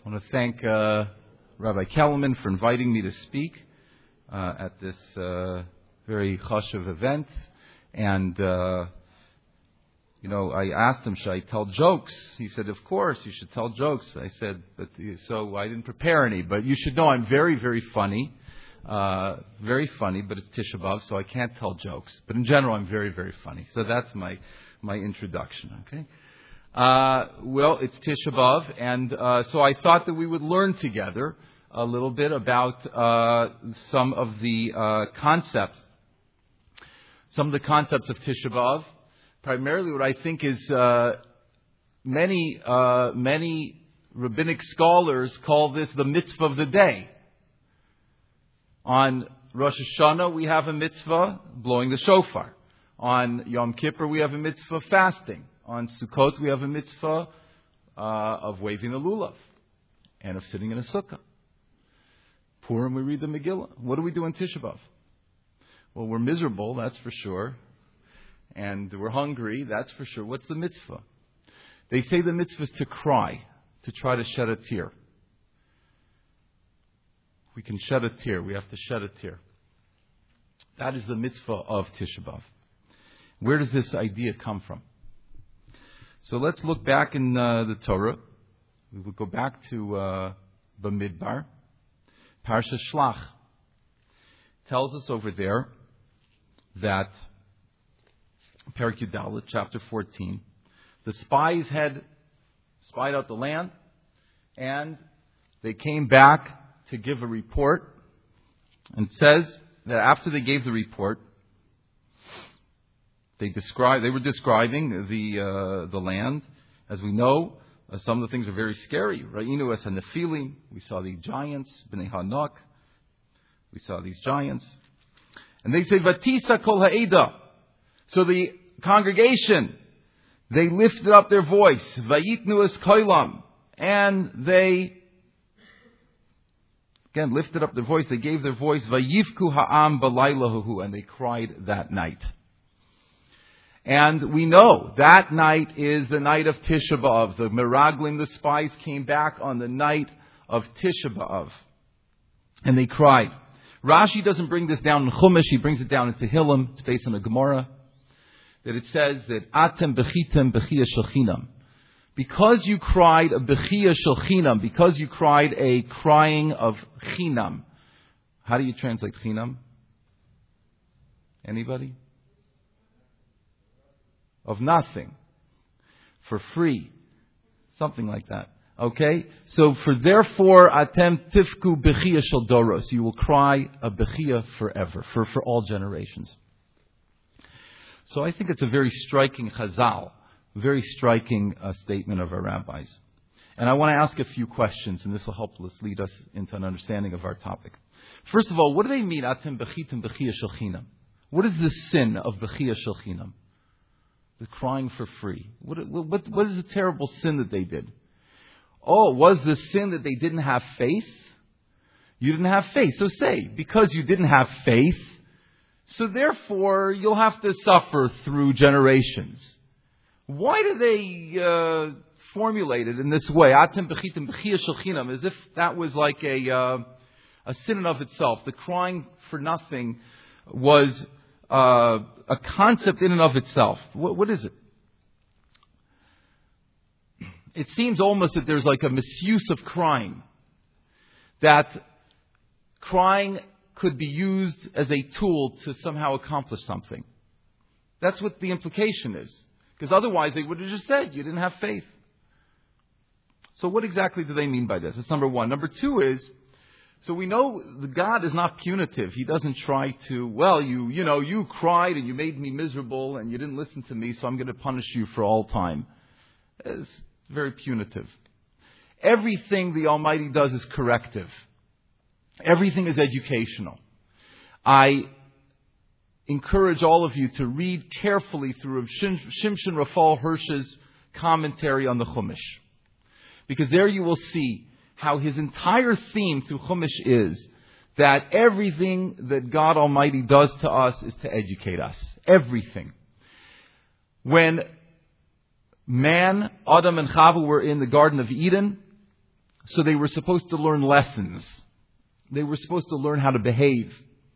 I want to thank Rabbi Kellerman for inviting me to speak at this very chashuv event. And, I asked him, should I tell jokes? He said, of course, you should tell jokes. I said, so I didn't prepare any. But you should know I'm very, very funny. Very funny, but it's Tisha B'Av, so I can't tell jokes. But in general, I'm very, very funny. So that's my introduction, okay? Well, it's Tisha B'Av, and so I thought that we would learn together a little bit about some of the concepts of Tisha B'Av. Primarily, what I think is many rabbinic scholars call this the mitzvah of the day. On Rosh Hashanah, we have a mitzvah, blowing the shofar. On Yom Kippur, we have a mitzvah, fasting. On Sukkot, we have a mitzvah of waving the lulav and of sitting in a sukkah. Purim, we read the Megillah. What do we do on Tisha B'Av? Well, we're miserable, that's for sure. And we're hungry, that's for sure. What's the mitzvah? They say the mitzvah is to cry, to try to shed a tear. We can shed a tear. We have to shed a tear. That is the mitzvah of Tisha B'Av. Where does this idea come from? So let's look back in the Torah. We will go back to Bamidbar. Parsha Shlach tells us over there that Perek Yudalet, chapter 14, the spies had spied out the land, and they came back to give a report. And it says that after they gave the report, they were describing the land. As we know, some of the things are very scary. Ra'inu es hanephilim. We saw the giants, Bnei Hanok. We saw these giants. And they say, Vatisa kol ha'eda. So the congregation, they lifted up their voice. Vayitnu es koilam. And they again lifted up their voice. They gave their voice. Vayivku ha'am balaylahuhu. And they cried that night. And we know that night is the night of Tisha B'Av. The Meraglim, the spies, came back on the night of Tisha B'Av. And they cried. Rashi doesn't bring this down in Chumash. He brings it down in Tehillim. It's based on a Gemara. That it says that Atem bechitem bechia shelchinam. Because you cried a bechia shelchinam, because you cried a crying of chinam. How do you translate chinam? Anybody? Of nothing. For free. Something like that. Okay? So therefore, atem tifku bechia shel doros. You will cry a bechia forever. For all generations. So I think it's a very striking chazal. Very striking statement of our rabbis. And I want to ask a few questions, and this will help us lead us into an understanding of our topic. First of all, what do they mean, atem bechitim bechia shel chinam? What is the sin of bechia shel chinam? The crying for free. What is the terrible sin that they did? Oh, was the sin that they didn't have faith? You didn't have faith. So say, because you didn't have faith, so therefore you'll have to suffer through generations. Why do they formulate it in this way? Atem bechitim bechia shel chinam, as if that was like a sin in of itself. The crying for nothing was a concept in and of itself. What is it? It seems almost that there's like a misuse of crying. That crying could be used as a tool to somehow accomplish something. That's what the implication is. Because otherwise they would have just said, you didn't have faith. So what exactly do they mean by this? That's number one. Number two is, so we know that God is not punitive. He doesn't try to, you cried and you made me miserable and you didn't listen to me, so I'm going to punish you for all time. It's very punitive. Everything the Almighty does is corrective. Everything is educational. I encourage all of you to read carefully through Shimshon Raphael Hirsch's commentary on the Chumash. Because there you will see how his entire theme through Chumash is that everything that God Almighty does to us is to educate us. Everything. When man, Adam and Chava were in the Garden of Eden, So they were supposed to learn lessons. They were supposed to learn how to behave.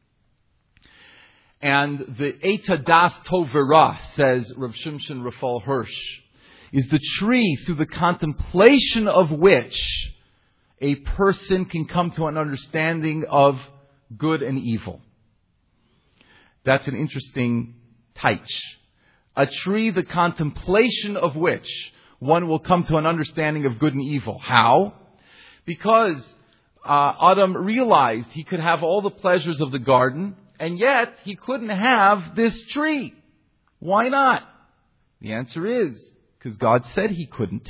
And the Eita Das Tov V'Ra, says Rav Shimshon Raphael Hirsch, is the tree through the contemplation of which a person can come to an understanding of good and evil. That's an interesting taich. A tree, the contemplation of which one will come to an understanding of good and evil. How? Because Adam realized he could have all the pleasures of the garden, and yet he couldn't have this tree. Why not? The answer is, because God said he couldn't.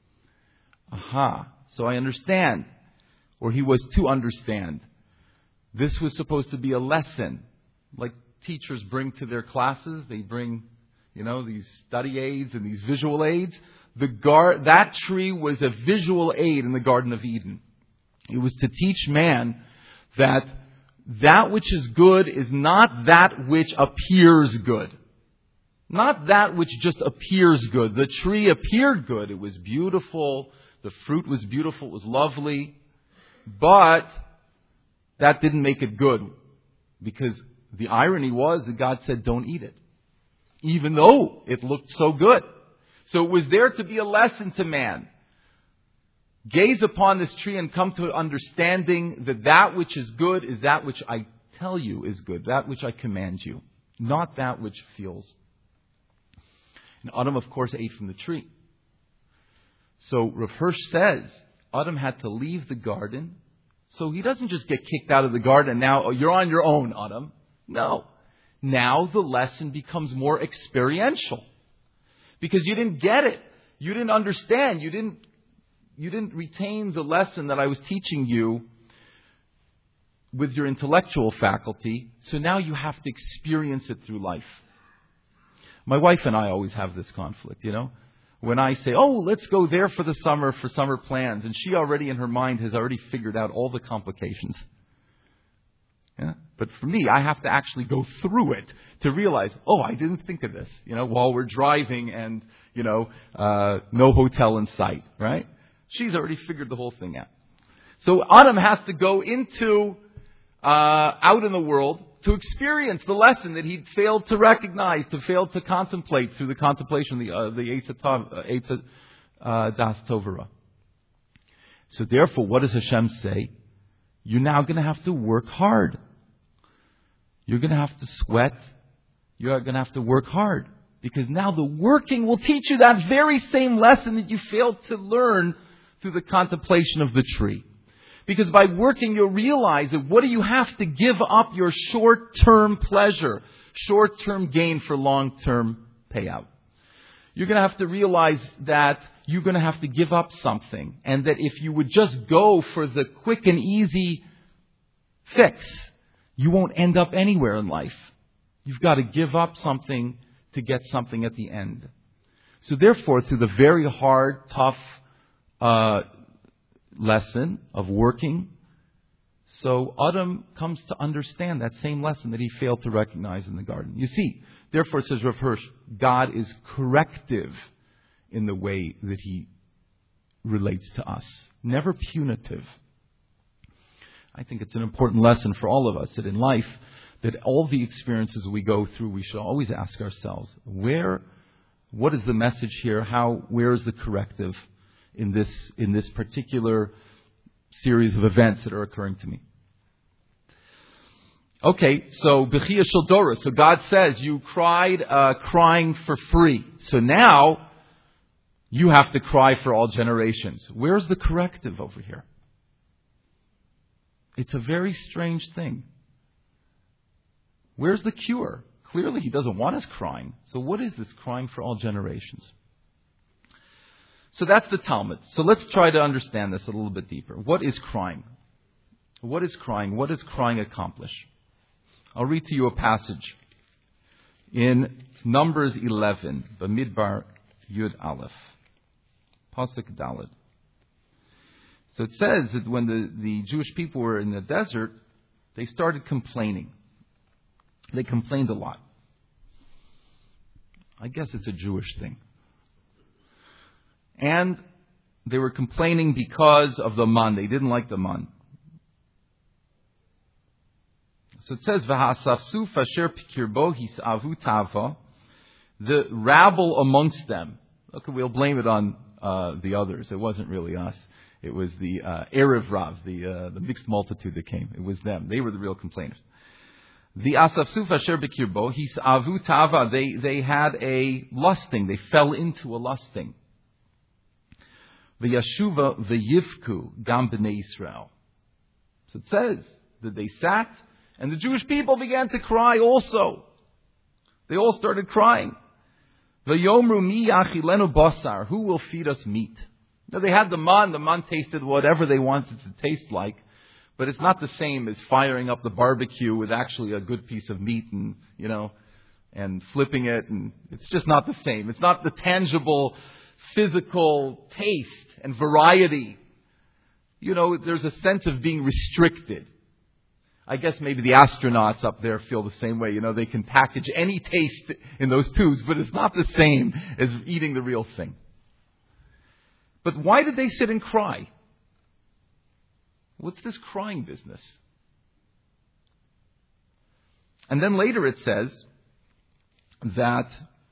Aha. So I understand. Or he was to understand. This was supposed to be a lesson. Like teachers bring to their classes. They bring, these study aids and these visual aids. That tree was a visual aid in the Garden of Eden. It was to teach man that which is good is not that which appears good. Not that which just appears good. The tree appeared good. It was beautiful. The fruit was beautiful. It was lovely. But that didn't make it good. Because the irony was that God said, don't eat it. Even though it looked so good. So it was there to be a lesson to man. Gaze upon this tree and come to understanding that which is good is that which I tell you is good. That which I command you. Not that which feels. And Adam, of course, ate from the tree. So Rav Hirsch says, Adam had to leave the garden. So he doesn't just get kicked out of the garden and now, you're on your own, Adam. No. Now the lesson becomes more experiential. Because you didn't get it. You didn't understand. You didn't retain the lesson that I was teaching you with your intellectual faculty. So now you have to experience it through life. My wife and I always have this conflict, When I say, let's go there for the summer, for summer plans. And she already in her mind has already figured out all the complications. Yeah? But for me, I have to actually go through it to realize, I didn't think of this, while we're driving and, no hotel in sight, right? She's already figured the whole thing out. So Adam has to go into, out in the world to experience the lesson that he failed to recognize, to fail to contemplate through the contemplation of the Eita Das Tov V'Ra. So therefore, what does Hashem say? You're now going to have to work hard. You're going to have to sweat. You're going to have to work hard. Because now the working will teach you that very same lesson that you failed to learn through the contemplation of the tree. Because by working, you'll realize that what do you have to give up your short-term pleasure, short-term gain for long-term payout. You're going to have to realize that you're going to have to give up something. And that if you would just go for the quick and easy fix, you won't end up anywhere in life. You've got to give up something to get something at the end. So therefore, through the very hard, tough lesson of working, so Adam comes to understand that same lesson that he failed to recognize in the garden. You see, therefore, says Rav Hirsch, God is corrective in the way that he relates to us, never punitive. I think it's an important lesson for all of us that in life, that all the experiences we go through, we should always ask ourselves, what is the message here? Where is the corrective in this particular series of events that are occurring to me? Okay, so Bechia Shel Dora. So God says you cried crying for free. So now you have to cry for all generations. Where's the corrective over here? It's a very strange thing. Where's the cure? Clearly he doesn't want us crying. So what is this crying for all generations? So that's the Talmud. So let's try to understand this a little bit deeper. What is crying? What is crying? What does crying accomplish? I'll read to you a passage in Numbers 11, Bamidbar Yud Aleph, Pasuk Dalet. So it says that when the Jewish people were in the desert, they started complaining. They complained a lot. I guess it's a Jewish thing. And they were complaining because of the man. They didn't like the man. So it says, "V'hasafsuf asher pikirbo hisavu tava." The rabble amongst them. Okay, we'll blame it on the others. It wasn't really us. It was the Erev Rav, the mixed multitude that came. It was them. They were the real complainers. The asafsuf asher pikirbo hisavu tava. They had a lusting. They fell into a lusting. V'yashuva v'yivku gam b'nei Yisrael. So it says that they sat, and the Jewish people began to cry also. They all started crying. V'yomru mi yachilenu basar. Who will feed us meat? Now they had the man. The man tasted whatever they wanted to taste like, but it's not the same as firing up the barbecue with actually a good piece of meat and and flipping it, and it's just not the same. It's not the tangible, physical taste and variety. There's a sense of being restricted. I guess maybe the astronauts up there feel the same way. They can package any taste in those tubes, but it's not the same as eating the real thing. But why did they sit and cry? What's this crying business? And then later it says that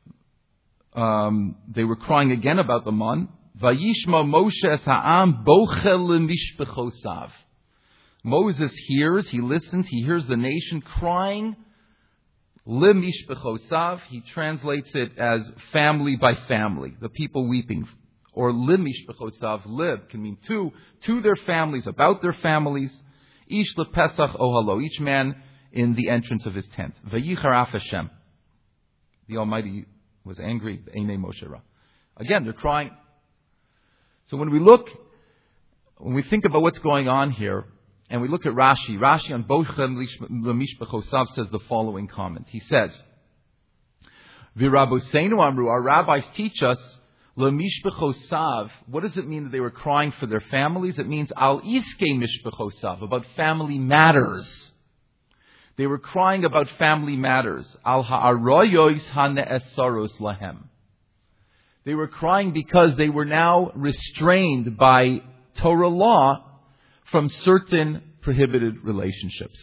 they were crying again about the man. Vayishma Moshe es ha'am bochel lemishpechosav. Moses hears, he listens, he hears the nation crying. Lemishpechosav, he translates it as family by family, the people weeping. Or lemishpechosav, lib can mean to their families, about their families. Ish lepesach ohalo, each man in the entrance of his tent. Vayichar Hashem. The Almighty was angry. Einei Moshe Ra. Again, they're crying. So when we think about what's going on here, and we look at Rashi on Bochem Lemishpechosav says the following comment. He says, V'Rabboseinu Amru, our rabbis teach us, Lemishpechosav, what does it mean that they were crying for their families? It means Al Iskei Mishpechosav, about family matters. They were crying about family matters. Al Ha'aroyos HaNe'esaros Lahem. They were crying because they were now restrained by Torah law from certain prohibited relationships.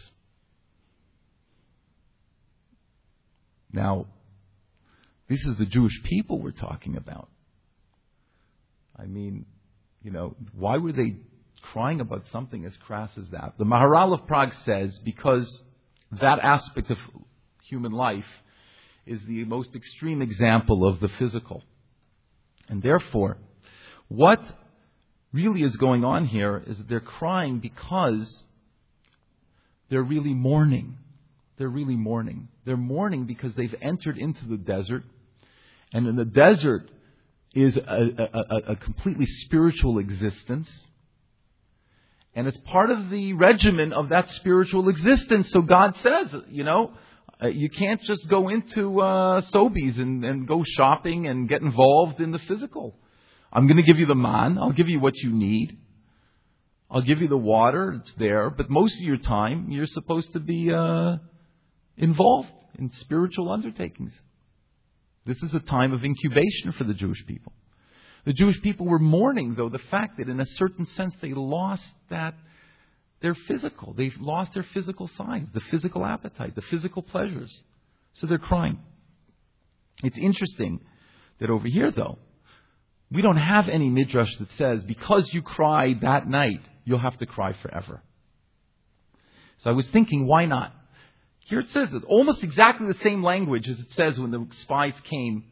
Now, this is the Jewish people we're talking about. I mean, why were they crying about something as crass as that? The Maharal of Prague says because that aspect of human life is the most extreme example of the physical. And therefore, what really is going on here is that they're crying because they're really mourning. They're really mourning. They're mourning because they've entered into the desert, and in the desert is a completely spiritual existence. And it's part of the regimen of that spiritual existence. So God says, you can't just go into Sobeys and go shopping and get involved in the physical. I'm going to give you the man. I'll give you what you need. I'll give you the water. It's there. But most of your time, you're supposed to be involved in spiritual undertakings. This is a time of incubation for the Jewish people. The Jewish people were mourning, though, the fact that in a certain sense they lost their physical. They've lost their physical sides, the physical appetite, the physical pleasures. So they're crying. It's interesting that over here, though, we don't have any midrash that says, because you cried that night, you'll have to cry forever. So I was thinking, why not? Here it says it, almost exactly the same language as it says when the spies came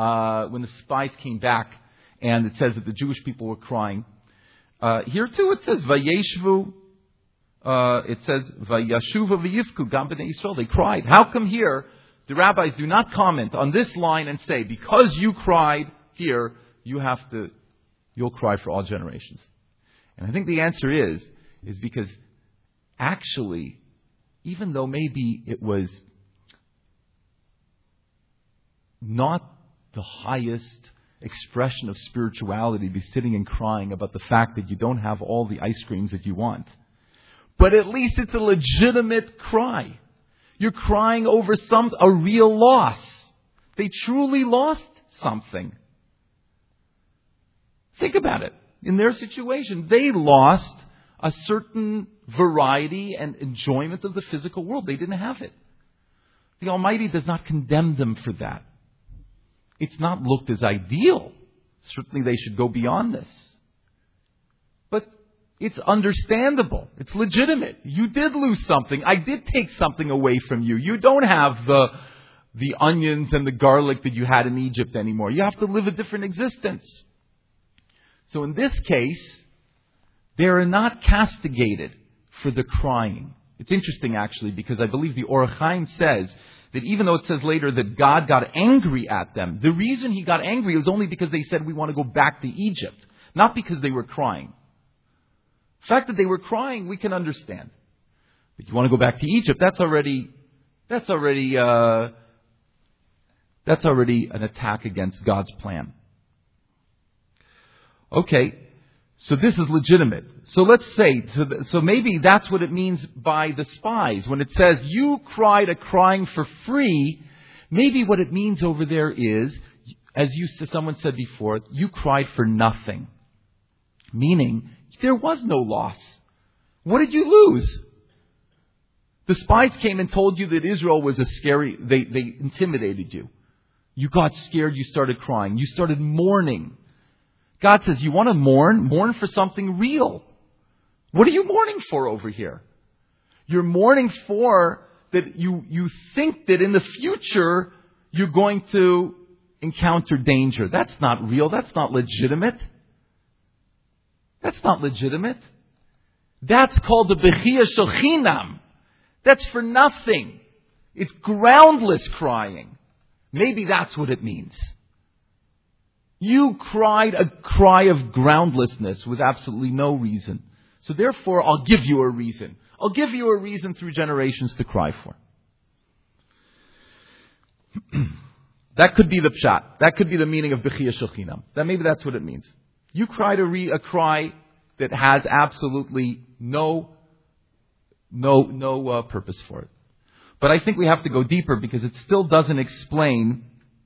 back, and it says that the Jewish people were crying. Here too it says, Vayeshvu, it says, Vayashuva v'yivku gam b'nei Yisrael. They cried. How come here the rabbis do not comment on this line and say, because you cried here, you'll cry for all generations? And I think the answer is because actually, even though maybe it was not the highest expression of spirituality to be sitting and crying about the fact that you don't have all the ice creams that you want, but at least it's a legitimate cry. You're crying over a real loss. They truly lost something. Think about it. in their situation. They lost a certain variety and enjoyment of the physical world. They didn't have it. The Almighty does not condemn them for that. It's not looked as ideal. Certainly they should go beyond this. But it's understandable. It's legitimate. You did lose something. I did take something away from you. You don't have the onions and the garlic that you had in Egypt anymore. You have to live a different existence. So in this case, they are not castigated for the crying. It's interesting, actually, because I believe the Or HaChaim says that even though it says later that God got angry at them, the reason He got angry was only because they said, we want to go back to Egypt, not because they were crying. The fact that they were crying, we can understand. But you want to go back to Egypt, that's already an attack against God's plan. Okay, so this is legitimate. So let's say, so maybe that's what it means by the spies. When it says, you cried a crying for free, maybe what it means over there is, as someone said before, you cried for nothing. Meaning, there was no loss. What did you lose? The spies came and told you that Israel was they intimidated you. You got scared, you started crying, you started mourning. God says, you want to mourn? Mourn for something real. What are you mourning for over here? You're mourning for that you think that in the future you're going to encounter danger. That's not real. That's not legitimate. That's not legitimate. That's called the Bechia Shel Chinam. That's for nothing. It's groundless crying. Maybe that's what it means. You cried a cry of groundlessness with absolutely no reason. So therefore, I'll give you a reason. I'll give you a reason through generations to cry for. That could be the pshat. That could be the meaning of Bechia Shel Chinam. Maybe that's what it means. You cried a cry that has absolutely no purpose for it. But I think we have to go deeper because it still doesn't explain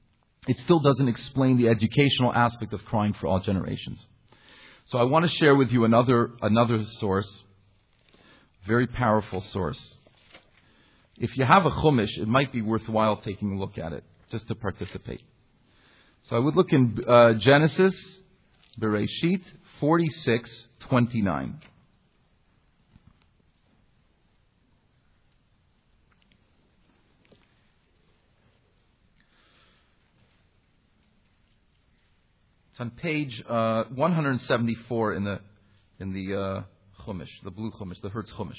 the educational aspect of crying for all generations. So I want to share with you another source, very powerful source. If you have a Chumash, it might be worthwhile taking a look at it, just to participate. So I would look in Genesis, Bereshit 46:29. It's on page 174 in the Chumash, the blue Chumash, the Hertz Chumash.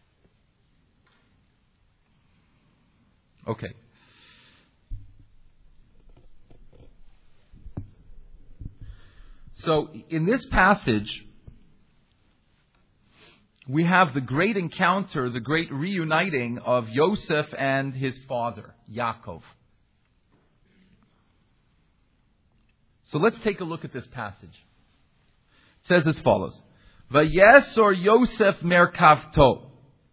Okay. So in this passage, we have the great encounter, the great reuniting of Yosef and his father, Yaakov. So let's take a look at this passage. It says as follows. Vayesor Yosef merkavto.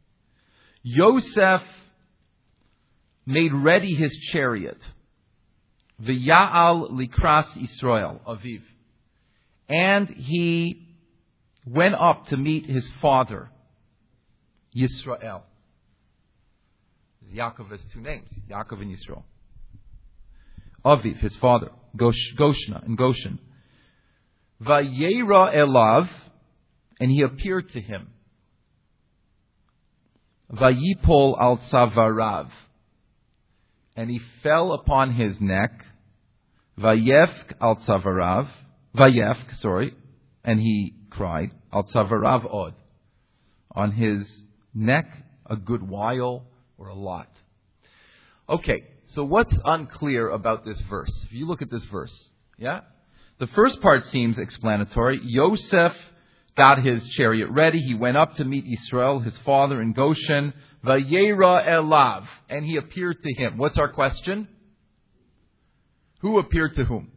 Yosef made ready his chariot. V'ya'al likras Yisrael, Aviv. And he went up to meet his father, Yisrael. Yaakov has two names, Yaakov and Yisrael. Aviv, his father, Goshna, in Goshen. Vayera elav, and he appeared to him. Vayipol al tzavarav, and he fell upon his neck. Vayefk al tzavarav, and he cried, al tzavarav od, on his neck a good while or a lot. Okay, so what's unclear about this verse? If you look at this verse, yeah? The first part seems explanatory. Yosef got his chariot ready. He went up to meet Yisrael, his father, in Goshen. Vayera elav, and he appeared to him. What's our question? Who appeared to whom?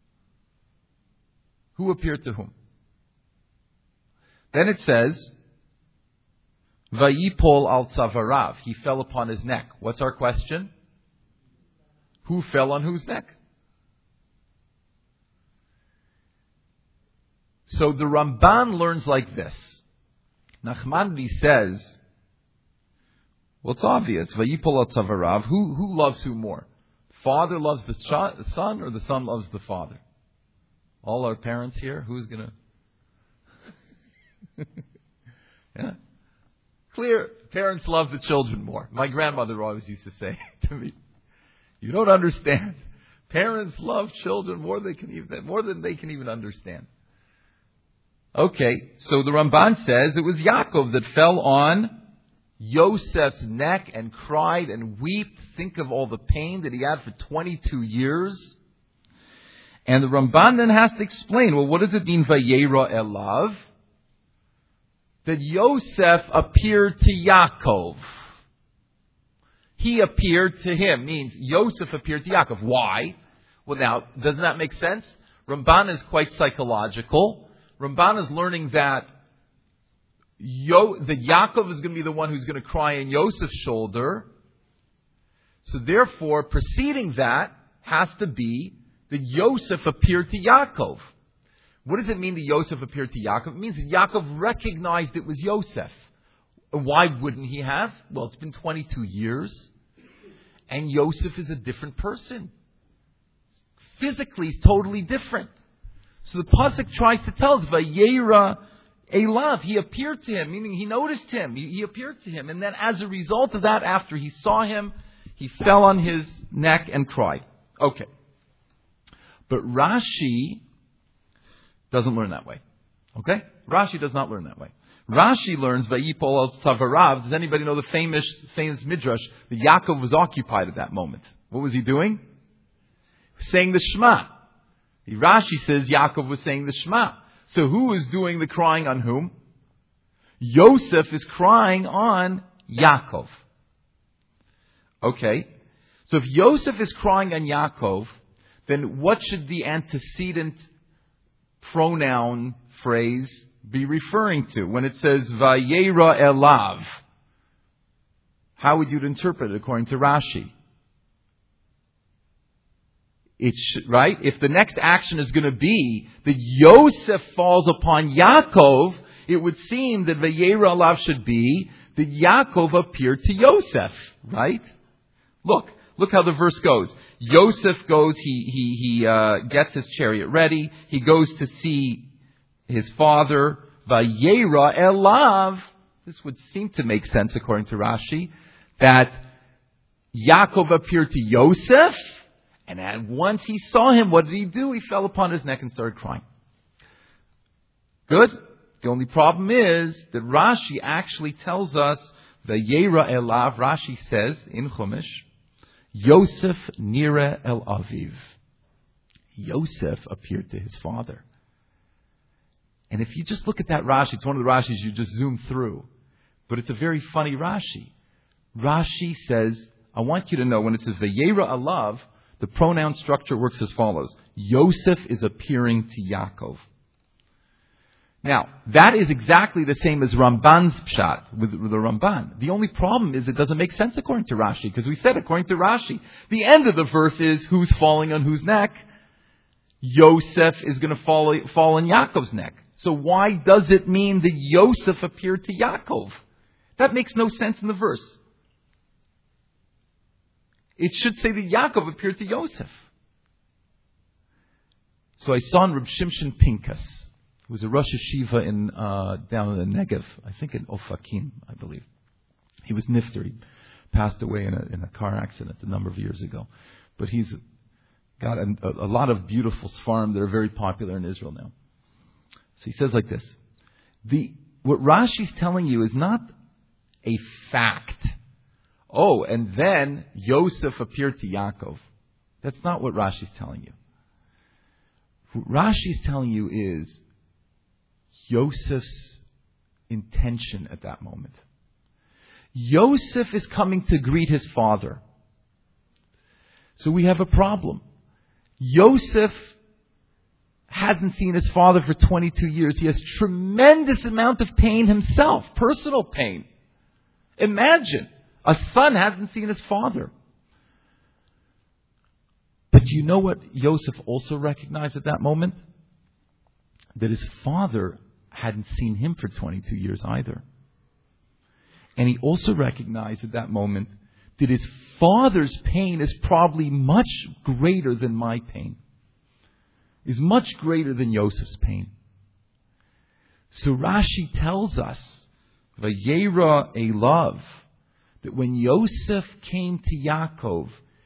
Who appeared to whom? Then it says, Vayipol al tzavarav. He fell upon his neck. What's our question? Who fell on whose neck? So the Ramban learns like this. Nachmanides says, well, it's obvious. Vayipol tzavarav. Who loves who more? Father loves the son, or the son loves the father? All our parents here, who's gonna? Yeah, clear. Parents love the children more. My grandmother always used to say to me, "You don't understand. Parents love children more than they can even understand." Okay, so the Ramban says it was Yaakov that fell on Yosef's neck and cried and wept. Think of all the pain that he had for 22 years. And the Ramban then has to explain, well, what does it mean, Vayera Elav? That Yosef appeared to Yaakov. He appeared to him, means Yosef appeared to Yaakov. Why? Well, now, doesn't that make sense? Ramban is quite psychological. Ramban is learning that Yaakov is going to be the one who's going to cry on Yosef's shoulder. So therefore, preceding that has to be that Yosef appeared to Yaakov. What does it mean that Yosef appeared to Yaakov? It means that Yaakov recognized it was Yosef. Why wouldn't he have? Well, it's been 22 years. And Yosef is a different person. Physically, he's totally different. So the pasuk tries to tell us, Vayera Elav, he appeared to him, meaning he noticed him. He appeared to him. And then as a result of that, after he saw him, he fell on his neck and cried. Okay. But Rashi doesn't learn that way. Okay? Rashi does not learn that way. Rashi learns, Vayipol tzavarav. Does anybody know the famous midrash that Yaakov was occupied at that moment? What was he doing? Saying the Shema. Rashi says Yaakov was saying the Shema. So who is doing the crying on whom? Yosef is crying on Yaakov. Okay. So if Yosef is crying on Yaakov, then what should the antecedent pronoun phrase be referring to when it says Vayera Elav? How would you interpret it according to Rashi? Right? If the next action is going to be that Yosef falls upon Yaakov, it would seem that Vayera Elav should be that Yaakov appeared to Yosef. Right? Look how the verse goes. Yosef goes, he gets his chariot ready. He goes to see his father. Vayera Elav. This would seem to make sense according to Rashi, that Yaakov appeared to Yosef. And once he saw him, what did he do? He fell upon his neck and started crying. Good? The only problem is that Rashi actually tells us, Vayera Elav, Rashi says in Chumash, Yosef nira el aviv. Yosef appeared to his father. And if you just look at that Rashi, it's one of the Rashis you just zoom through. But it's a very funny Rashi. Rashi says, I want you to know when it says Vayera Elav, the pronoun structure works as follows. Yosef is appearing to Yaakov. Now, that is exactly the same as Ramban's pshat with the Ramban. The only problem is it doesn't make sense according to Rashi, because we said according to Rashi, the end of the verse is who's falling on whose neck? Yosef is going to fall on Yaakov's neck. So why does it mean that Yosef appeared to Yaakov? That makes no sense in the verse. It should say that Yaakov appeared to Yosef. So I saw in Reb Shimshon Pinkas, who was a Rosh Yeshiva down in the Negev, I think in Ofakim, I believe. He was nifter. He passed away in a car accident a number of years ago. But he's got a lot of beautiful Sfarim that are very popular in Israel now. So he says like this. What Rashi's telling you is not a fact. Oh, and then Yosef appeared to Yaakov. That's not what Rashi's telling you. What Rashi's telling you is Yosef's intention at that moment. Yosef is coming to greet his father. So we have a problem. Yosef hasn't seen his father for 22 years. He has tremendous amount of pain himself, personal pain. Imagine. A son hasn't seen his father. But you know what Yosef also recognized at that moment? that his father hadn't seen him for 22 years either. And he also recognized at that moment that his father's pain is probably much greater than my pain, is much greater than Yosef's pain. So Rashi tells us, Vayera Elav, that when Yosef came to Yaakov,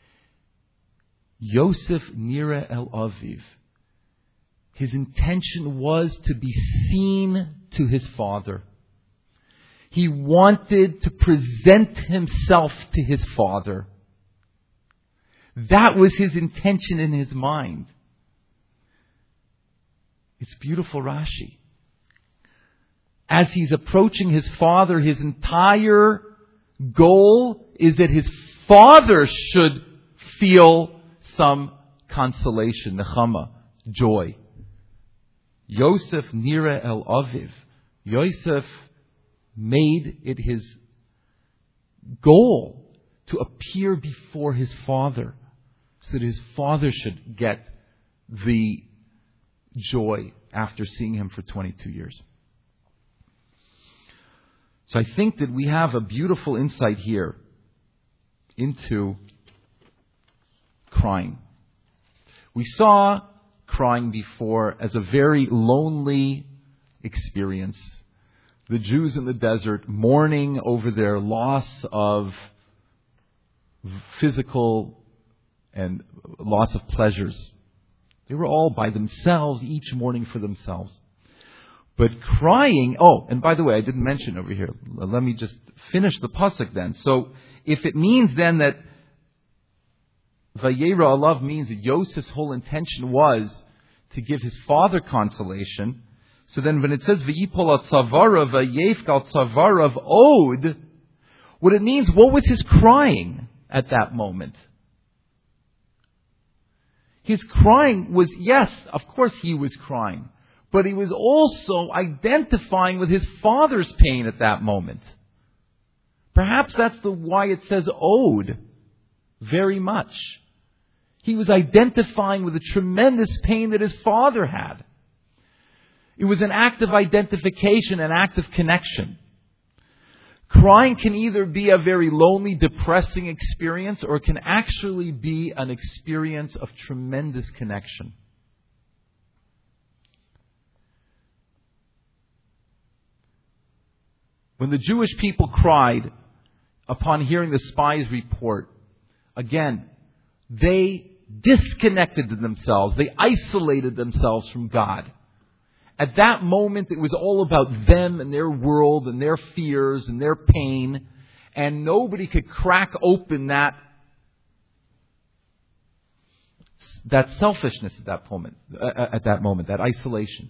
Yosef Nira El Aviv, his intention was to be seen to his father. He wanted to present himself to his father. That was his intention in his mind. It's beautiful, Rashi. As he's approaching his father, his entire goal is that his father should feel some consolation, nechama, joy. Yosef Nira El Aviv. Yosef made it his goal to appear before his father so that his father should get the joy after seeing him for 22 years. So I think that we have a beautiful insight here into crying. We saw crying before as a very lonely experience. The Jews in the desert mourning over their loss of physical and loss of pleasures. They were all by themselves, each mourning for themselves. But crying, and by the way, I didn't mention over here. Let me just finish the pasuk then. So if it means then that Vayera Alav means that Yosef's whole intention was to give his father consolation, so then when it says V'yipol al tzavara v'yefk al tzavarav od, what it means, what was his crying at that moment? His crying was, yes, of course he was crying. But he was also identifying with his father's pain at that moment. Perhaps that's why it says ode very much. He was identifying with the tremendous pain that his father had. It was an act of identification, an act of connection. Crying can either be a very lonely, depressing experience, or it can actually be an experience of tremendous connection. When the Jewish people cried upon hearing the spies' report, again, they disconnected themselves. They isolated themselves from God. At that moment, it was all about them and their world and their fears and their pain. And nobody could crack open that selfishness at that moment, that isolation.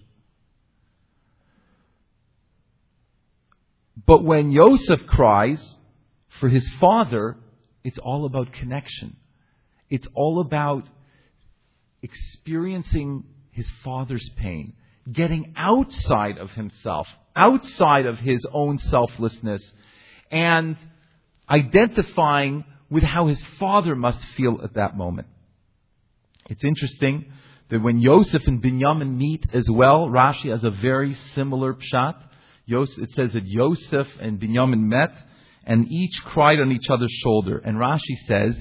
But when Yosef cries for his father, it's all about connection. It's all about experiencing his father's pain, getting outside of himself, outside of his own selflessness, and identifying with how his father must feel at that moment. It's interesting that when Yosef and Binyamin meet as well, Rashi has a very similar pshat. It says that Yosef and Binyamin met and each cried on each other's shoulder. And Rashi says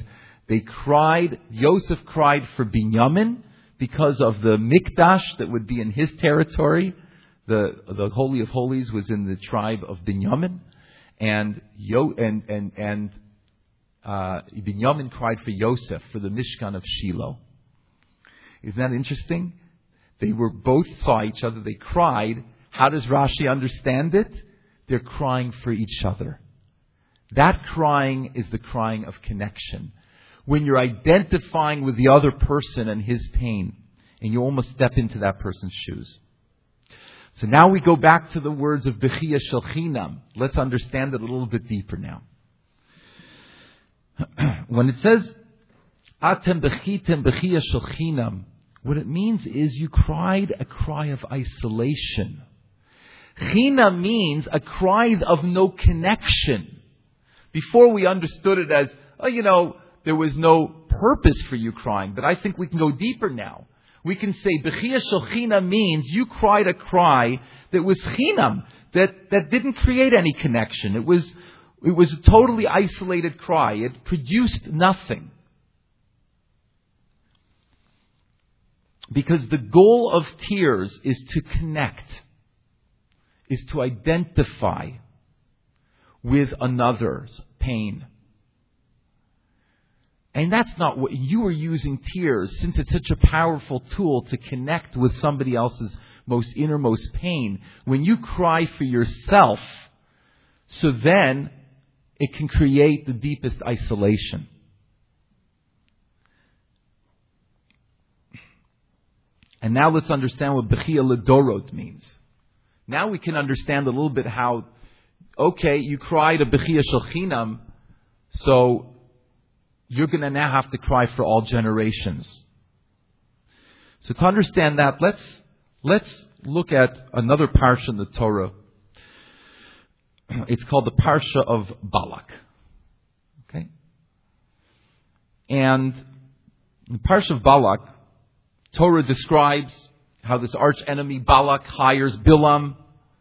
Yosef cried for Binyamin because of the Mikdash that would be in his territory. The Holy of Holies was in the tribe of Binyamin. And Binyamin cried for Yosef for the Mishkan of Shiloh. Isn't that interesting? They both saw each other. They cried. How does Rashi understand it? They're crying for each other. That crying is the crying of connection. When you're identifying with the other person and his pain, and you almost step into that person's shoes. So now we go back to the words of Bechia Shel Chinam. Let's understand it a little bit deeper now. When it says, Atem bechitem Bechia Shel Chinam, what it means is you cried a cry of isolation. China means a cry of no connection. Before we understood it as, there was no purpose for you crying. But I think we can go deeper now. We can say Bechia Shel Chinam means you cried a cry that was Chinam, that didn't create any connection. It was a totally isolated cry. It produced nothing. Because the goal of tears is to connect, is to identify with another's pain. And that's not what you are using tears, since it's such a powerful tool to connect with somebody else's most innermost pain. When you cry for yourself, so then it can create the deepest isolation. And now let's understand what Bechia Ledorot means. Now we can understand a little bit how, okay, you cried a Bechia Shel Chinam, so you're going to now have to cry for all generations. So to understand that, let's look at another parsha in the Torah. It's called the Parsha of Balak. Okay? And the Parsha of Balak, Torah describes how this arch enemy Balak hires Bilam,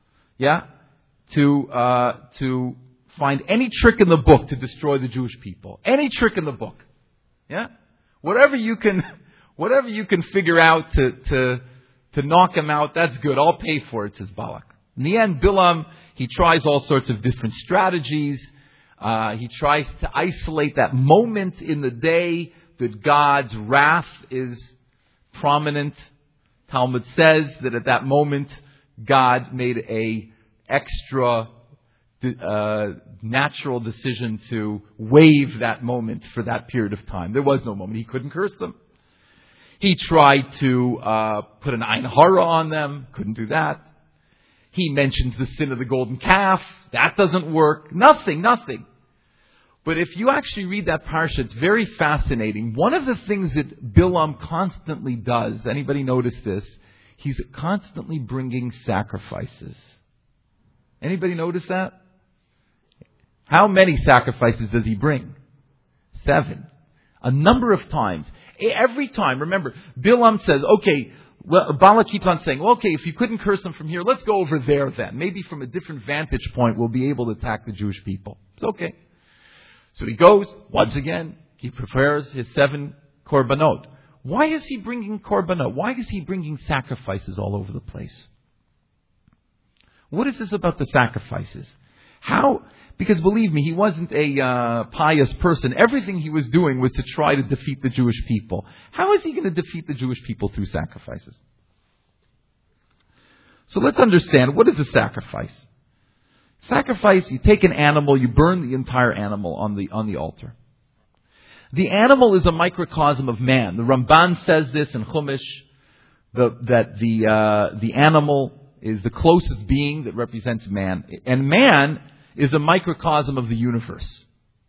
to find any trick in the book to destroy the Jewish people. Any trick in the book. Whatever you can figure out to knock him out, that's good. I'll pay for it, says Balak. In the end, Bilam, he tries all sorts of different strategies. He tries to isolate that moment in the day that God's wrath is prominent. Talmud says that at that moment, God made a extra natural decision to waive that moment for that period of time. There was no moment. He couldn't curse them. He tried to put an Ein Hara on them. Couldn't do that. He mentions the sin of the golden calf. That doesn't work. Nothing. But if you actually read that parsha, it's very fascinating. One of the things that Bilam constantly does, anybody notice this? He's constantly bringing sacrifices. Anybody notice that? How many sacrifices does he bring? 7. A number of times. Every time, remember, Bilam says, okay, well, Balak keeps on saying, well, okay, if you couldn't curse them from here, let's go over there then. Maybe from a different vantage point, we'll be able to attack the Jewish people. It's okay. So he goes, once again, he prepares his 7 korbanot. Why is he bringing korbanot? Why is he bringing sacrifices all over the place? What is this about the sacrifices? How? Because believe me, he wasn't a pious person. Everything he was doing was to try to defeat the Jewish people. How is he going to defeat the Jewish people through sacrifices? So let's understand, what is a sacrifice? Sacrifice, you take an animal, you burn the entire animal on the altar. The animal is a microcosm of man. The Ramban says this in Chumash, that the animal is the closest being that represents man. And man is a microcosm of the universe.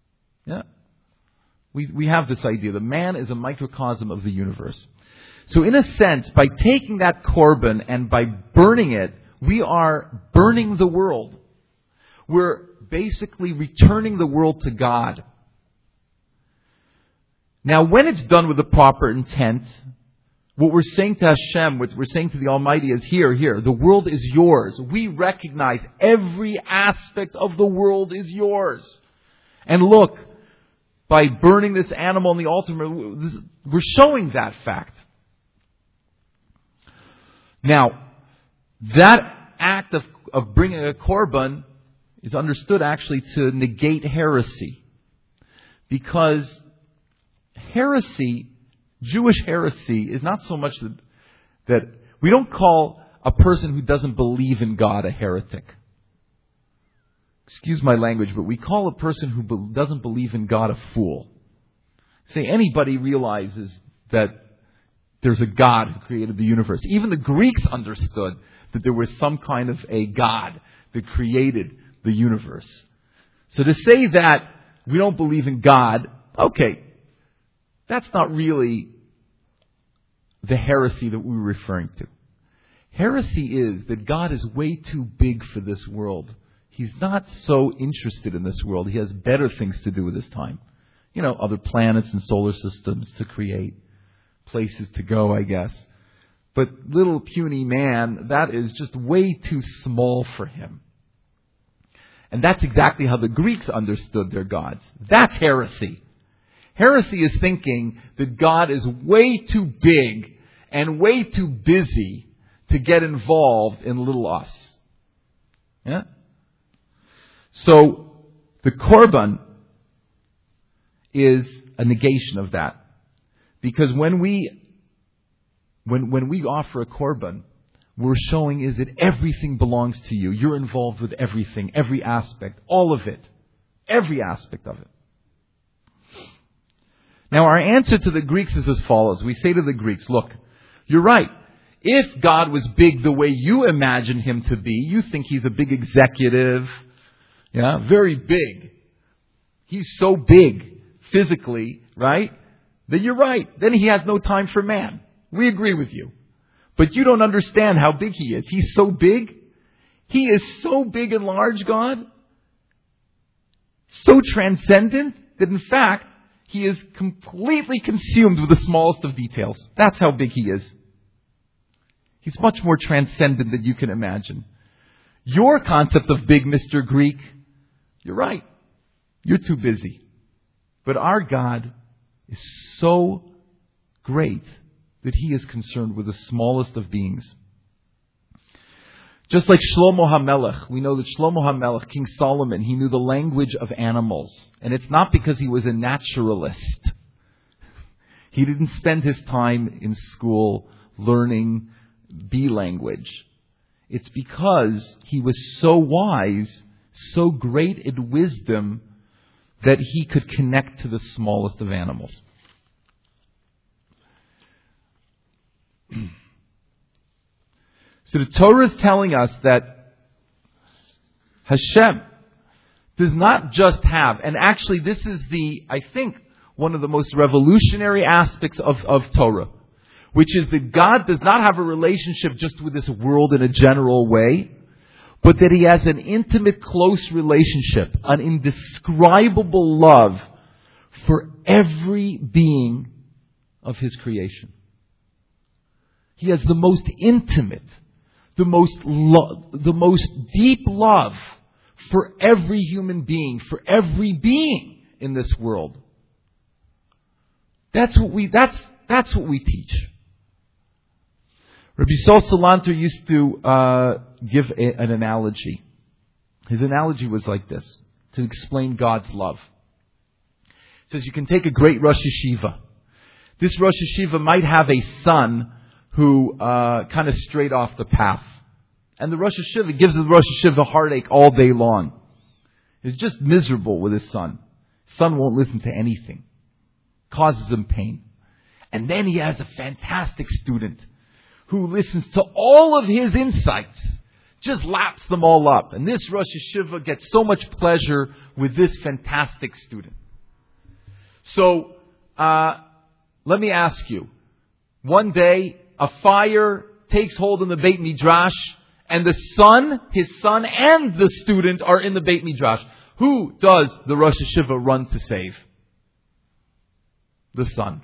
We have this idea that man is a microcosm of the universe. So in a sense, by taking that korban and by burning it, we are burning the world. We're basically returning the world to God. Now, when it's done with the proper intent, what we're saying to Hashem, what we're saying to the Almighty is here, the world is yours. We recognize every aspect of the world is yours. And look, by burning this animal on the altar, we're showing that fact. Now, that act of bringing a korban is understood actually to negate heresy. Because heresy, Jewish heresy, is not so much that we don't call a person who doesn't believe in God a heretic. Excuse my language, but we call a person who doesn't believe in God a fool. Say anybody realizes that there's a God who created the universe. Even the Greeks understood that there was some kind of a God that created the universe. So to say that we don't believe in God, okay, that's not really the heresy that we're referring to. Heresy is that God is way too big for this world. He's not so interested in this world. He has better things to do with his time. Other planets and solar systems to create, places to go, I guess. But little puny man, that is just way too small for him. And that's exactly how the Greeks understood their gods. That's heresy. Heresy is thinking that God is way too big and way too busy to get involved in little us. Yeah? So, the Korban is a negation of that. Because when we offer a Korban, we're showing is that everything belongs to you. You're involved with everything, every aspect, all of it. Every aspect of it. Now our answer to the Greeks is as follows. We say to the Greeks, look, you're right. If God was big the way you imagine him to be, you think he's a big executive, very big. He's so big physically, right? Then you're right. Then he has no time for man. We agree with you. But you don't understand how big he is. He's so big. He is so big and large, God. So transcendent that in fact, he is completely consumed with the smallest of details. That's how big he is. He's much more transcendent than you can imagine. Your concept of big, Mr. Greek, you're right. You're too busy. But our God is so great that he is concerned with the smallest of beings. Just like Shlomo HaMelech, we know that Shlomo HaMelech, King Solomon, he knew the language of animals. And it's not because he was a naturalist. He didn't spend his time in school learning bee language. It's because he was so wise, so great in wisdom, that he could connect to the smallest of animals. So the Torah is telling us that Hashem does not just have, and actually this is I think, one of the most revolutionary aspects of Torah, which is that God does not have a relationship just with this world in a general way, but that he has an intimate, close relationship, an indescribable love for every being of his creation. He has the most intimate, the most deep love for every human being, for every being in this world. That's what we teach. Rabbi Sol Salanter used to give an analogy. His analogy was like this, to explain God's love. He says you can take a great Rosh Yeshiva. This Rosh Yeshiva might have a son who kind of strayed off the path. And the Rosh Yeshiva gives the Rosh Yeshiva heartache all day long. He's just miserable with his son. His son won't listen to anything. Causes him pain. And then he has a fantastic student who listens to all of his insights. Just laps them all up. And this Rosh Yeshiva gets so much pleasure with this fantastic student. So, let me ask you. One day, a fire takes hold in the Beit Midrash, and his son and the student are in the Beit Midrash. Who does the Rosh Yeshiva run to save? The son.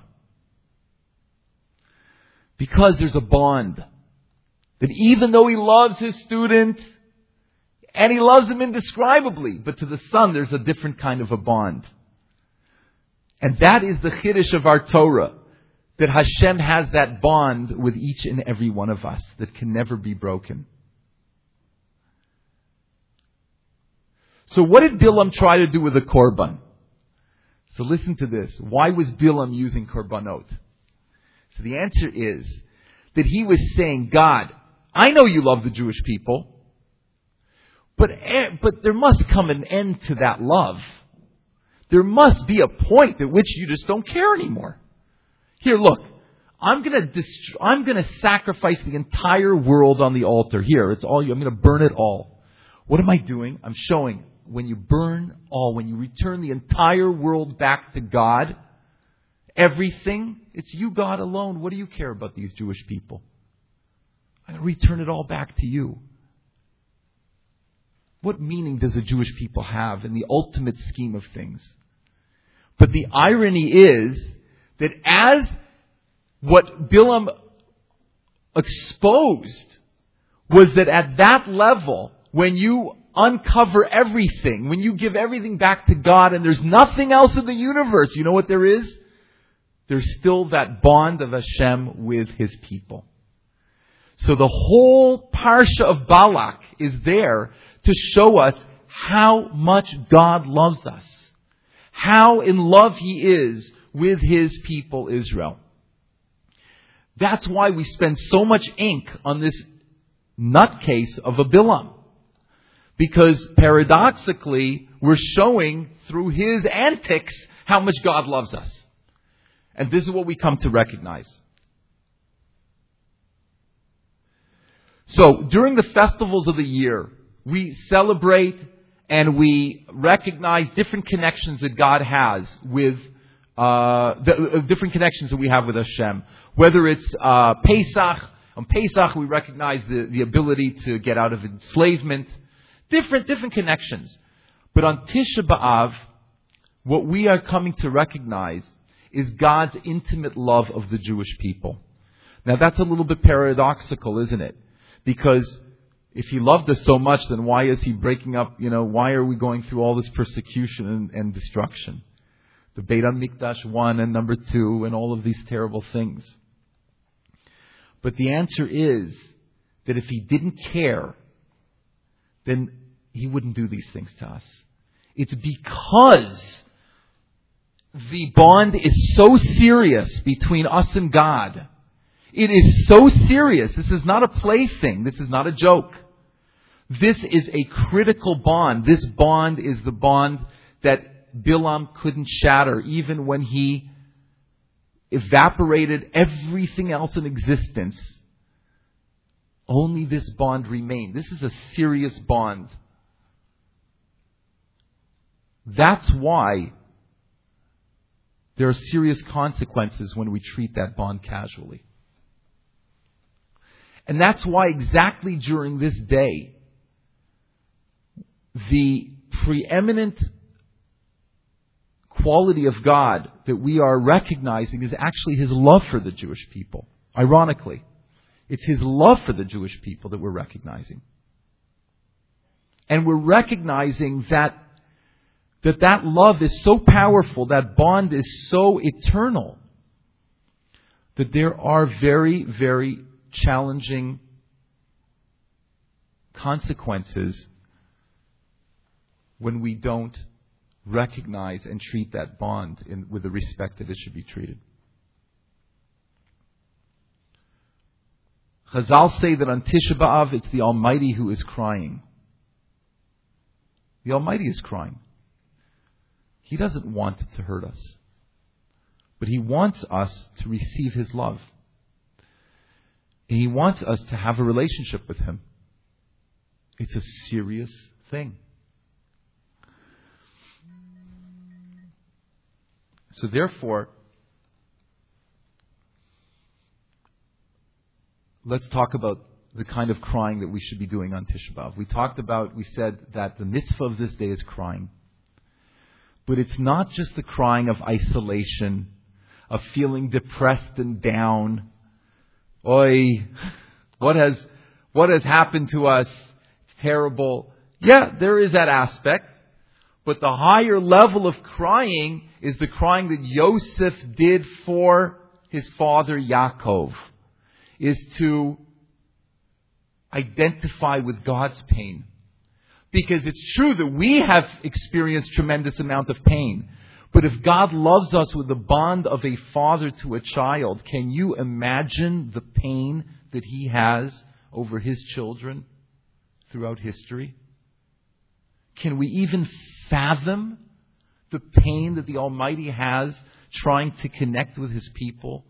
Because there's a bond. That even though he loves his student, and he loves him indescribably, but to the son there's a different kind of a bond. And that is the Chiddush of our Torah. That Hashem has that bond with each and every one of us that can never be broken. So what did Bilam try to do with the Korban? So listen to this. Why was Bilam using Korbanot? So the answer is that he was saying, God, I know you love the Jewish people, but there must come an end to that love. There must be a point at which you just don't care anymore. Here, look, I'm going to sacrifice the entire world on the altar. Here, it's all you. I'm going to burn it all. What am I doing? I'm showing when you burn all, when you return the entire world back to God, everything, it's you, God, alone. What do you care about these Jewish people? I'm going to return it all back to you. What meaning does the Jewish people have in the ultimate scheme of things? But the irony is that as what Bilam exposed was that at that level, when you uncover everything, when you give everything back to God and there's nothing else in the universe, you know what there is? There's still that bond of Hashem with His people. So the whole Parsha of Balak is there to show us how much God loves us. How in love He is with His people Israel. That's why we spend so much ink on this nutcase of a Bilam. Because paradoxically, we're showing through his antics how much God loves us. And this is what we come to recognize. So, during the festivals of the year, we celebrate and we recognize different connections that God has with, different connections that we have with Hashem. Whether it's Pesach. On Pesach, we recognize the ability to get out of enslavement. Different connections. But on Tisha B'Av, what we are coming to recognize is God's intimate love of the Jewish people. Now that's a little bit paradoxical, isn't it? Because if He loved us so much, then why is He breaking up, why are we going through all this persecution and destruction? The Beit HaMikdash 1 and number 2 and all of these terrible things. But the answer is that if He didn't care, then He wouldn't do these things to us. It's because the bond is so serious between us and God. It is so serious. This is not a plaything. This is not a joke. This is a critical bond. This bond is the bond that Bilam couldn't shatter, even when he evaporated everything else in existence. Only this bond remained. This is a serious bond. That's why there are serious consequences when we treat that bond casually. And that's why exactly during this day, the preeminent quality of God that we are recognizing is actually His love for the Jewish people. Ironically, it's His love for the Jewish people that we're recognizing. And we're recognizing that love is so powerful, that bond is so eternal, that there are very, very challenging consequences when we don't recognize and treat that bond with the respect that it should be treated. Chazal say that on Tisha B'Av, it's the Almighty who is crying. The Almighty is crying. He doesn't want to hurt us, but He wants us to receive His love. And He wants us to have a relationship with Him. It's a serious thing. So therefore, let's talk about the kind of crying that we should be doing on Tisha B'Av. We said that the mitzvah of this day is crying. But it's not just the crying of isolation, of feeling depressed and down. Oy, what has happened to us? It's terrible. Yeah, there is that aspect. But the higher level of crying is the crying that Yosef did for his father Yaakov, is to identify with God's pain. Because it's true that we have experienced tremendous amount of pain. But if God loves us with the bond of a father to a child, can you imagine the pain that He has over His children throughout history? Can we even fathom the pain that the Almighty has trying to connect with His people?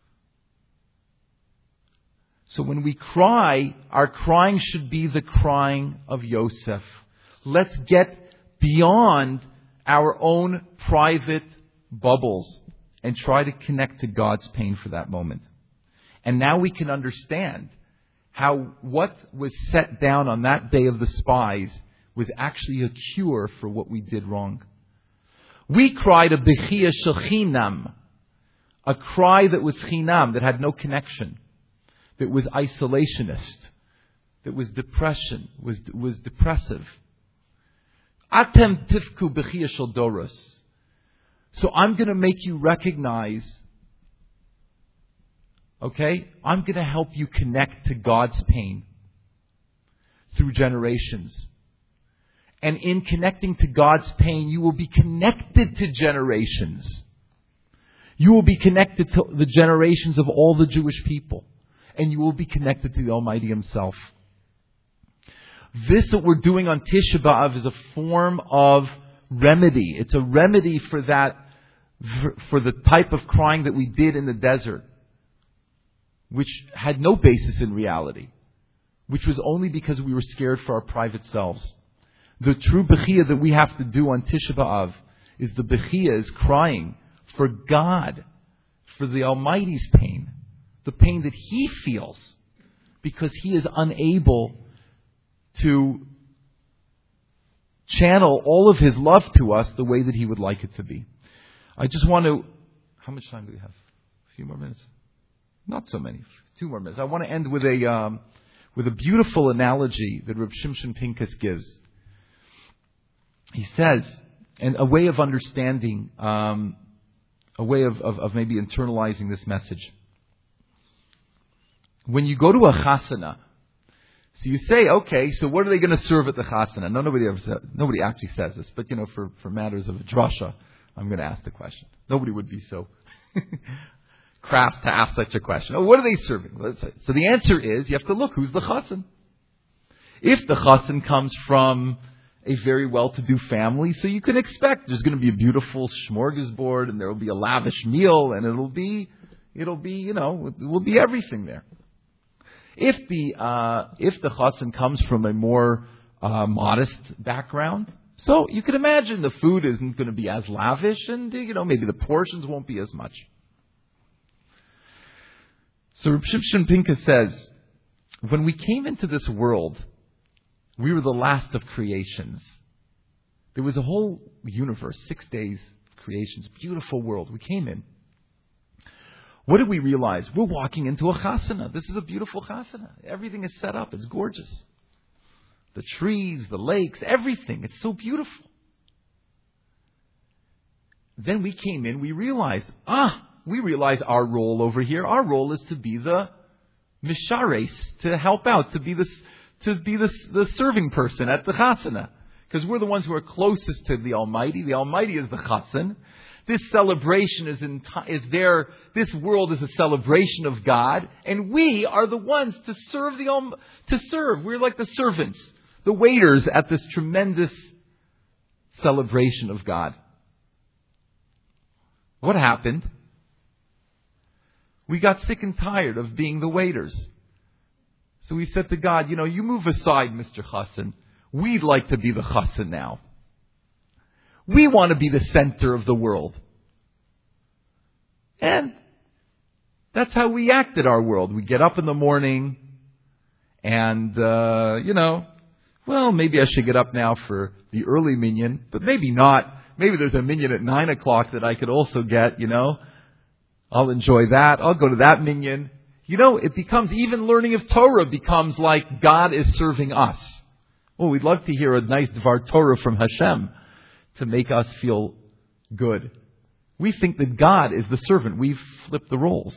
So when we cry, our crying should be the crying of Yosef. Let's get beyond our own private bubbles and try to connect to God's pain for that moment. And now we can understand how what was set down on that day of the spies was actually a cure for what we did wrong. We cried a bechia shel chinam, a cry that was chinam, that had no connection. that was isolationist, that was depression, was depressive. Atem tifku b'chiyah shel doros. So I'm going to make you recognize, okay? I'm going to help you connect to God's pain through generations. And in connecting to God's pain, you will be connected to generations. You will be connected to the generations of all the Jewish people. And you will be connected to the Almighty Himself. This, what we're doing on Tisha B'Av, is a form of remedy. It's a remedy for that, for the type of crying that we did in the desert, which had no basis in reality, which was only because we were scared for our private selves. The true Bechiyah that we have to do on Tisha B'Av is the Bechiyah is crying for God, for the Almighty's pain, the pain that He feels, because He is unable to channel all of His love to us the way that He would like it to be. I just want to... How much time do we have? A few more minutes? Not so many. 2 more minutes. I want to end with a beautiful analogy that Reb Shimshon Pincus gives. He says, and a way of understanding, a way of maybe internalizing this message. When you go to a chasana, so you say, okay, so what are they going to serve at the chasana? No, nobody actually says this, but for matters of a drasha, I'm going to ask the question. Nobody would be so crass to ask such a question. Oh, what are they serving? So the answer is, you have to look, who's the chassan? If the chassan comes from a very well-to-do family, so you can expect there's going to be a beautiful smorgasbord, and there will be a lavish meal, and it will be everything there. If the chassan comes from a more modest background, so you can imagine the food isn't going to be as lavish, and maybe the portions won't be as much. So Reb Shimshon Pincus says, when we came into this world, we were the last of creations. There was a whole universe, 6 days of creations, beautiful world. We came in. What did we realize? We're walking into a chasana. This is a beautiful chasana. Everything is set up. It's gorgeous. The trees, the lakes, everything. It's so beautiful. Then we came in, we realized our role over here. Our role is to be the mishares, to help out, to be the serving person at the chasana. Because we're the ones who are closest to the Almighty. The Almighty is the chassan. This celebration is there. This world is a celebration of God, and we are the ones to serve We're like the servants, the waiters at this tremendous celebration of God. What happened? We got sick and tired of being the waiters. So we said to God, you move aside, Mr. Chassan. We'd like to be the chassan now. We want to be the center of the world. And that's how we act at our world. We get up in the morning and, maybe I should get up now for the early minyan, but maybe not. Maybe there's a minyan at 9 o'clock that I could also get, I'll enjoy that. I'll go to that minyan. It becomes, even learning of Torah becomes like God is serving us. Oh, we'd love to hear a nice Dvar Torah from Hashem to make us feel good. We think that God is the servant. We've flipped the roles.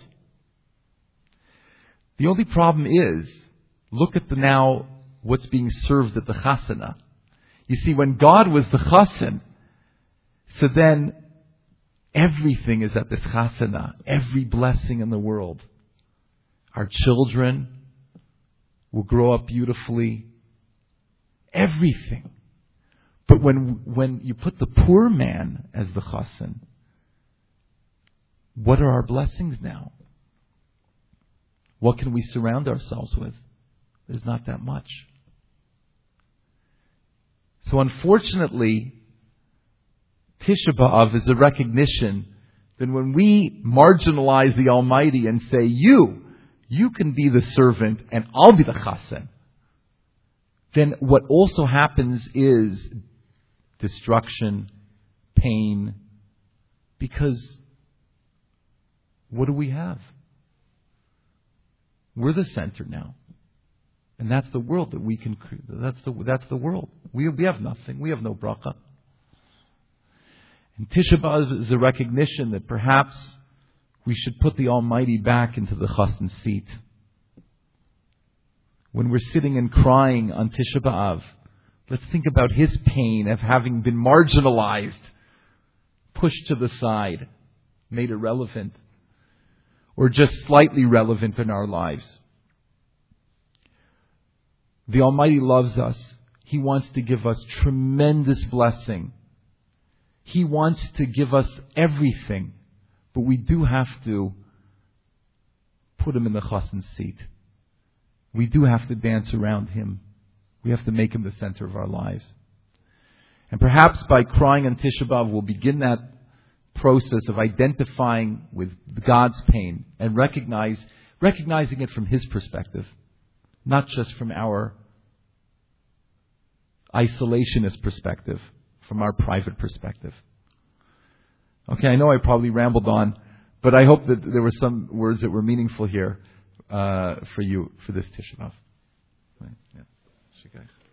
The only problem is, look at what's being served at the chasana. You see, when God was the chassan, so then everything is at this chasana. Every blessing in the world. Our children will grow up beautifully. Everything. But when you put the poor man as the chassan, what are our blessings now? What can we surround ourselves with? There's not that much. So unfortunately, Tisha B'Av is a recognition that when we marginalize the Almighty and say, you can be the servant and I'll be the chassan, then what also happens is destruction, pain, because what do we have? We're the center now. And that's the world that we can create. That's the world. We have nothing. We have no bracha. And Tisha B'Av is a recognition that perhaps we should put the Almighty back into the chassan seat. When we're sitting and crying on Tisha B'Av, let's think about His pain of having been marginalized, pushed to the side, made irrelevant, or just slightly relevant in our lives. The Almighty loves us. He wants to give us tremendous blessing. He wants to give us everything, but we do have to put Him in the chassan seat. We do have to dance around Him. We have to make Him the center of our lives. And perhaps by crying on Tisha B'Av, we'll begin that process of identifying with God's pain and recognizing it from His perspective, not just from our isolationist perspective, from our private perspective. Okay, I know I probably rambled on, but I hope that there were some words that were meaningful here for you for this Tisha B'Av. Right? Yeah.